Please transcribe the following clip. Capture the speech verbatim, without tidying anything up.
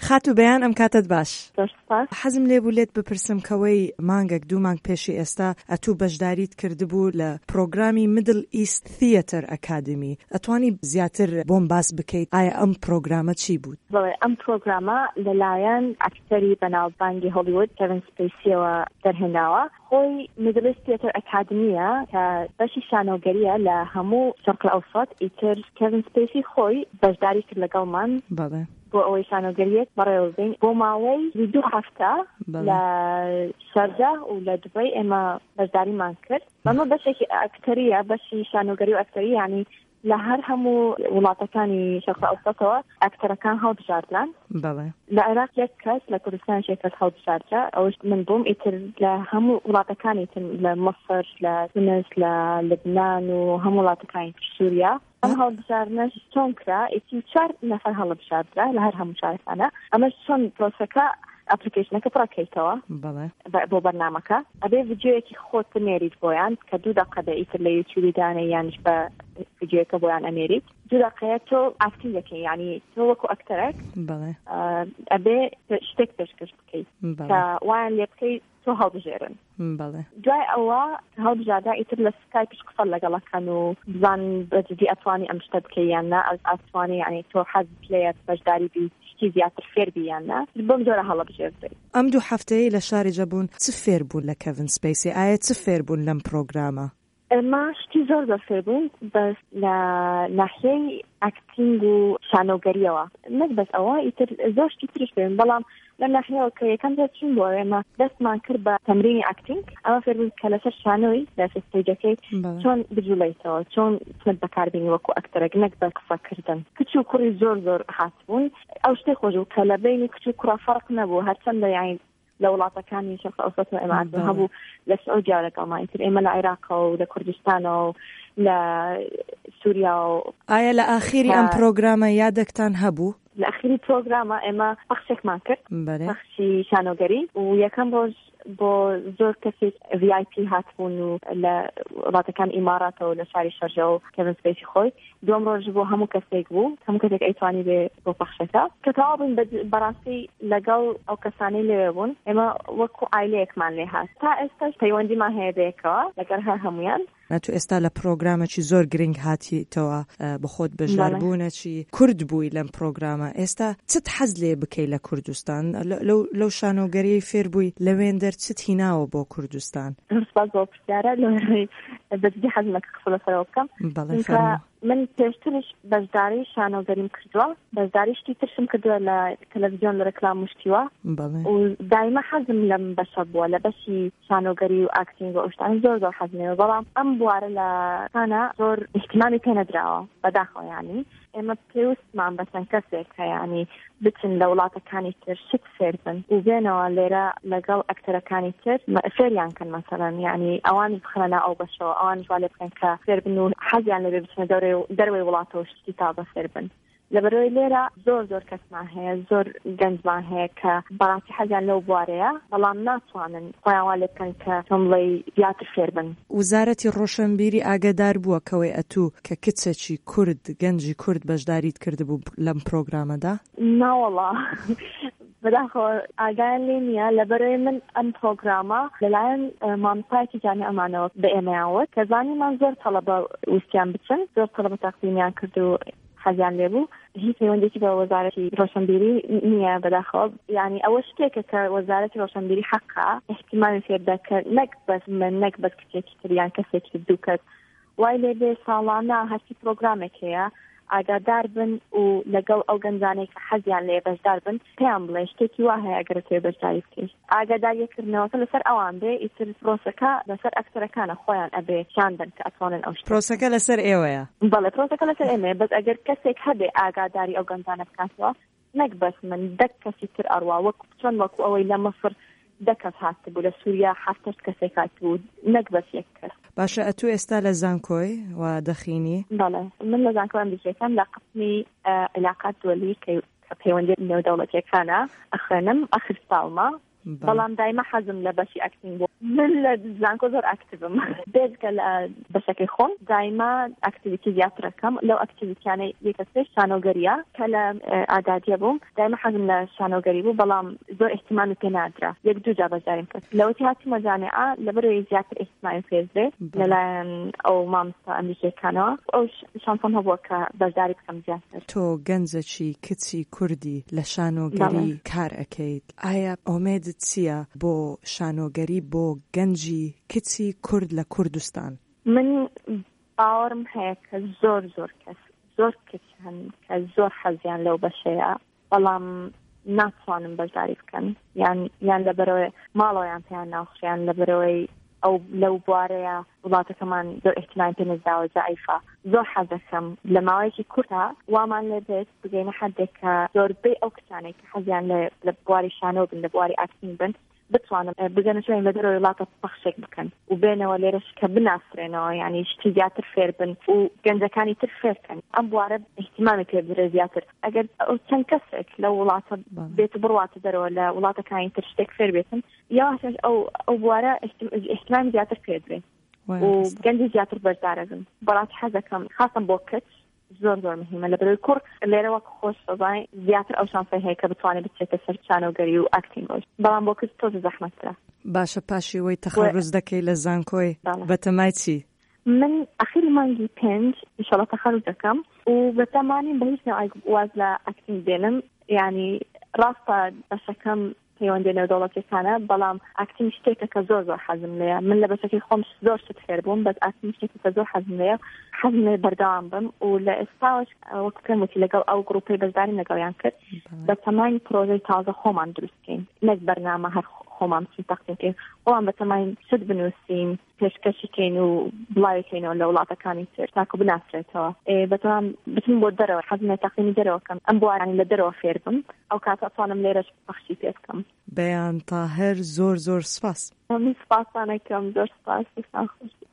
خاتو بەیان ئەم کاتت باش سپاس. حەزم لێ بوو لێت بپرسم کەوەی مانگێک دوو مانگ پێشی ئێستا ئەتوو بەشداریت کردبوو لە پرۆگرامی میدل ئیست تیەتر ئەکادمی. ئەتوانی زیاتر بۆم باس بکەیت ئایا ئەم پرۆگرامە چی بوو؟ بەڵێ ئەم پرۆگرامە لەلایەن ئەکتەری بەناوبانگی هۆلیوود کێڤین سپەیسیەوە دەرهێناوە. خۆی میدل ئیست تیەتر ئەکادمیە کە بەشی شانۆگەریە لە هەموو شەرقی ئەوسەط. ئیتر کێڤین سپەیسی خۆی بەشداری کرد لەگەڵمان بەڵێ بۆ ئەوەی شانۆگەریەک بەڕێوەبین بۆ ماوەی دوو هەفتە لە شارجە و لە دوبەی ئێمە بەشداریمان کرد. ئەمە بەشێکی ئەکتەریە، بەشی شانۆگەری و ئەکتەری، یعنی لە هەر هەموو وڵاتەکانی شەرقی ئەوسەطەوە ئەکتەرەکان هەڵبژاردران. بەڵێ لە عێراق یەک کەس، لە کوردستان یەک کەس هەڵبژاردرا، ئەوش من بووم. ئیتر لە هەموو وڵاتەکانی تر، لە مەسر، لە تونس، لە لبنان و هەموو وڵاتەکانی سووریا ئەم هەڵبژاردنەش چۆن کرا. ئیتی چوار نەفەر هەڵبژاردرا لە هەر هەموو شارەکانە. ئەمەش چۆن پرۆسەکە ئەپلیکیشنەکە پڕەکەیتەوە بۆ بەرنامەکە. ئەبێ ڤیدیۆیەکی خۆت بنێریت بۆیان کە دوو دەقەدە ئیتر لە یوتیوبی دانێ یانش بە ڤیدیۆیەکە بۆیان ئەنێریت. دوو دەقەیە تۆ ئاکتینگ دەکەی، یعنی تۆ وەکو ئەکتەرێک ئەبێ شتێک پێشکەش بکەیت کە وایان لێ بکەیت تۆ هەڵبژێرن. دوای ئەوە هەڵبژاردا ئیتر لە سکایپش قسە لەگەڵەکەن و بزان بەجددی ئەتوانی ئەم شتە بکەی یان نا، ئەتوانی یعنی تۆ حەزت لێیە بەشداری بی شتی زیاتر فێر بی یان نا، بۆم جۆرە هەڵبژێردی. ئەم دوو هەفتەیە لە شارێجە بوون چ فێر بوون لە کێڤین سپەیسی؟ ئایا چ فێر بوون لەم پرۆگرامە؟ ئێمە شتی زۆر زۆر فێر بوون، بەس لە ناحیەی ئەکتینگ و شانۆگەریەوە، نەک بەس ئەوە، ئیتر زۆر شتی ترش بوون. بەڵام لەم ناحیەوە کە یەکەم جار چین بۆ ئێمە دەستمان کرد بە تەمرینی ئەکتینگ. ئەمە فێر بوون کە لەسەر شانۆی لە ستێجەکەی چۆن بجوڵیتەوە، چۆن چۆن بەکاربێنی وەکو ئەکتەرێک، نەک بە قسەکردن. کچ و کوڕی زۆر زۆر هاتبوون. ئەو شتێک خۆش بوو کە لە بینی کچ و کوڕە فەرق نەبوو، هەرچەندە یعنی لە وڵاتەکانی شەرقی ئەوسەط و ئێمە هەبوو، لە سعودیا لەگەڵمان، ئیتر ئێمە لە عێراق و لە کوردستانەوە و لە سووریا و. ئایا لە ئاخیری ئەم پرۆگرامە یادێکتان هەبوو؟ لە ئاخیری پرۆگرامە ئێمە بەخشێکمان کرد، بەخشی شانۆگەری، و یەکەم ڕۆژ بۆ زۆر کەسێک ڤی ئای پی هاتبوون و لە وڵاتەکان ئیماراتەوە لە شاری شەرجە و کێڤین سپەیسی خۆی. دوم ڕۆژ بۆ هەموو کەسێک بوو، هەموو کەسێک ئەیتوانی بێ بۆ پەخشەکە. کە تەواو بووین بەڕاستی لەگەڵ ئەو کەسانەی لێوێ بوون، ئێمە وەکو ئایلەیەکمان لێ هات. تا ئێستاش پەیوەندیمان هەیە بەیەکەوە لەگەڵ هەر هەمویان. تو ئێستا لە پرۆگرامێکی زۆر گرنگ هاتیتەوە، بەخۆت بەشداربوونەکی کورد بووی لەم پرۆگرامە. ئێستا چت حەز لێ بکەی لە کوردستان؟ لەو شانۆگەری فێر بووی لەوێن دەر چت هیناوە بۆ کوردستان؟ سپاس بۆ پرسیارە. بەجددی حەزمەکە قسە لەسەرەوە بکەم. من پێشترش بەشداری شانۆگەریم کردووە، بەشداری شتی ترشم کردووە لە تەلەڤیزیۆن لە ڕێکلام وشتیوە، و دایما حەزم لەم بەشە بووە، لە بەشی شانۆگەری و ئاکتینگ و ئەوشتان زۆر زۆر حەزمێوە. بەڵام ئەم بوارە لە کانە زۆر احتیمامی پێ نەدراوە بەداخەوە. یعنی ئێمە پێویستمان بە چەند کەسێک کە یعنی بچن لە وڵاتەکانی تر شت فێر بن و بێنەوە لێرە لەگەڵ ئەکتەرەکانی تر فێریان کەن. مەسەڵەن یعنی ئەوانی بخەنە ئەو بەشەوە، ئەوانش وا لێ بکەن کە فێر بن و حەزیان لێ بچنە دەروێ وڵاتەوە شتی تازە فێر بن. لەبەرەوەی لێرە زۆر زۆر کەسمان هەیە، زۆر گەنجمان هەیە کە بەڕاستی حەزیان لەو بوارەیە، بەڵام ناتوانن خۆیان وا لێ بکەن کە تۆمڵی زیاتر فێر بن. وزارەتی ڕۆشنبیری ئاگادار بووە کەوەی ئەتوو کە کچێکی کورد، گەنجی کورد بەشداریت کردبوو لەم پرۆگرامەدا؟ ناوەڵا بەداخەوە ئاگایان لێ نییە. لەبەرەوەی من ئەم پرۆگرامە لەلایەن مامۆستایەکی جامعە ئەمانەوە بە ئێمەیانوت کە زانیمان زۆر تەڵەبە ویستیان بچن، زۆر تەڵەبە تەقدیمیان کرد و حەزیان لێبوو. هیچ پەیوەندێکی بە وەزارەتی ڕۆشنبیری نییە بەداخەوە. یعنی ئەوە شتێکە کە وەزارەتی ڕۆشنبیری حەقا احتیمامی فێر دەکرد، نەک بەس من، نەک بەس کچێکی تر یان کەسێکی دوو کەس. وای لێ بێ ساڵانە هەرچی پرۆگرامێک هەیە ئاگادار بن و لەگەڵ ئەو گەنجانەی کە حەزیان لێ بەشدار بن پێیان بڵێ شتێکی وا هەیە ئەگەر تێ بەشداری بکەیت. ئاگاداریەکردنەوەکە لەسەر ئەوان بێ، ئیتر پرۆسەکە لەسەر ئەکتەرەکانە خۆیان ئەبێ شاندن کە ئەتوانن ئەو شت. پرۆسەکە لەسەر ئێوەیە؟ بەڵێ پرۆسەکە لەسەر ئێمەیە، بەس ئەگەر کەسێک هەبێ ئاگاداری ئەو گەنجانە بکاتەوە، نەک بەس من دەک کەسی تر ئەڕوا، وەکو چۆن وەکو ئەوەی لە مەسر دەکەس هاتبوو، لە سووریا هەفتەش کەسێک هاتبوو، نەک بەس یەک کەس. باشە، ئەتوو ئێستا لە زانکۆی و دەخینی؟ بەڵێ، من لە زانکۆی ئەمریکیەکان لە قسمی علاقات دووەلی کە پەیوەندی نێودەوڵەتیەکانە ئەخوێنم ئەخر ساڵمە، بەڵام دایما حەزم لە بەشی ئەکتینگ بوو. من لزانكو زور أكتبهم بيزك بشكل خون دائما أكتيفيتي زيادة كم لو أكتيفيتي يعني يكسر شانو قرية كلام أعداد يبوم دائما حجم شانو قريبو بلام زور اهتمام كنادرة يقدر جاب جارين كس لو تهاتي مجانعة لبرو زيادة اهتمام فيزري للا أو مامسا أمريكا كانوا أو شانفهم هو كبجاري بكم زيادة تو گەنجەکی کچی کوردی لە شانۆگەری کار ئەکەیت ئایا ئۆمێدت چییە بۆ شانۆگەری بۆ گەنجی کچی کورد لە کوردستان؟ من باوەرم هەیە کە زۆر زۆر کەس زۆر کەس هەن کە زۆر حەزیان لەو بەشەیە بەڵام ناتوانن بەشداری بکەن یان یان لەبەرەوەی ماڵەوەیان پێیان ناوخشیان لەبەرەوەی ئەو لەو بوارەیە وڵاتەکەمان زۆر ئیحتیمام پێ نەدراوە جائیفە زۆر حەز دەکەم لە ماوەیەکی کورتە وامان لێ بێت بگەینە حەدێک کە زۆربەی ئەو کسانەی کە حەزیان لە بواری شانۆ بن لە بواری ئاکتینگ بن بتوانم بگەنە شوێن لە دەرەوەی وڵاتە پەخشێک بکەن و بێنەوە لێرەش کە بناسرێنەوە یعنی شتی زیاتر فێر بن و گەنجەکانی تر فێرکەن ئەم بوارە احتیمامی پێ بدرێ زیاتر ئەگەر ئەو چەند کەسێک لە وڵاتە بێت بڕواتە دەرەوە لە وڵاتەکانی تر شتێک فێر بێتن یاش ئەو ئەو بوارە احتیمامی زیاتر پێ بدرێ و گەنجی زیاتر بەشدارە بن بەڵات حەزەکەم خاصم بۆ کچ زۆر زۆر مهمە لەبەرەوەی کوڕ لێرەوە خۆش سەزای زیاتر ئەو شانسەی هەیە کە بتوانێت بچێتە سەر شانۆگەری و ئاکتینگۆش بەڵام بۆ کچ تۆزە زەحمەتترە. باشە پاشی وەی تەخەڕوز دەکەی لە زانکۆی بەتەمای چی؟ من ئەخیری مانگی پێنج ئینشاڵڵا تەخەڕوز دەکەم و بەتەمانی بە هیچ نوع واز لە ئاکتینگ دێنم یعنی ڕاستە بەشەکەم پەیوەندێنەوە دەوڵەتیەکانە بەڵام ئاکتینگ شتێکە کە زۆر زۆر حەزم لێیە من لە بەشەکەی خۆم زۆر شت فێر بووم بەس ئاکتینگ شتێکە کە زۆر حەزم لێیە حەزم لێ بەردەوام بم و لە ئێستاوەش وەک پێم وتی لەگەڵ ئەو گروپی بەشداری لەگەڵیان کرد بەتەمای پرۆژەی تازە خۆمان دروستکەین نەک بەرنامە هەر خۆمان بچین تەقدیمکەین خۆمان بەتەمای شت بنووسین پێشکەشیکەین و بڵاویکەینەوە لە وڵاتەکانی تر تاکو بناسرێتەوە بەتەمام بچین بۆ دەرەوە حەزم لێ تەقدیمی دەرەوەکەم ئەم بوارانی لە دەرەوە فێر بم ئەو کاتە ئەتوانم لێرەش بەخشی پێ بکەم. بەیان تاهر زۆر زۆر سپاس. من سپاسانەکەم زۆر سپاس.